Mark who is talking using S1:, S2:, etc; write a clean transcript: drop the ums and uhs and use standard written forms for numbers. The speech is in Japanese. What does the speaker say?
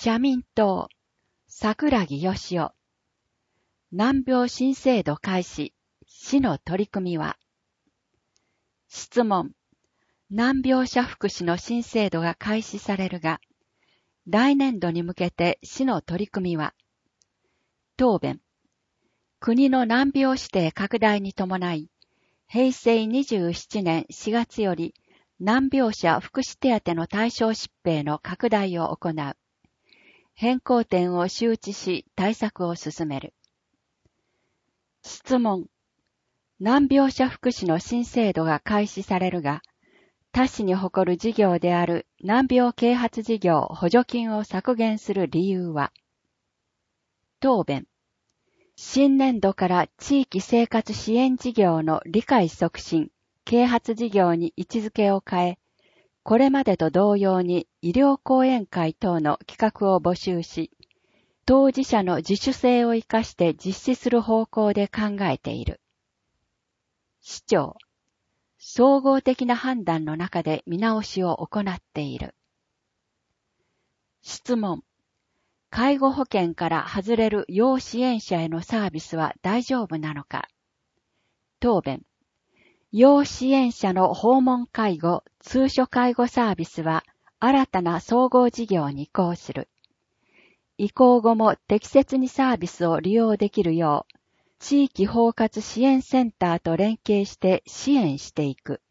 S1: 社民党、桜木義夫。難病新制度開始、市の取り組みは。質問。難病者福祉の新制度が開始されるが、来年度に向けて市の取り組みは。答弁。国の難病指定拡大に伴い、平成27年4月より難病者福祉手当の対象疾病の拡大を行う。変更点を周知し対策を進める。質問。難病者福祉の新制度が開始されるが、他市に誇る事業である難病啓発事業補助金を削減する理由は。答弁。新年度から地域生活支援事業の理解促進、啓発事業に位置づけを変え、これまでと同様に医療講演会等の企画を募集し、当事者の自主性を生かして実施する方向で考えている。市長、総合的な判断の中で見直しを行っている。質問。介護保険から外れる要支援者へのサービスは大丈夫なのか。答弁。要支援者の訪問介護、通所介護サービスは新たな総合事業に移行する。移行後も適切にサービスを利用できるよう、地域包括支援センターと連携して支援していく。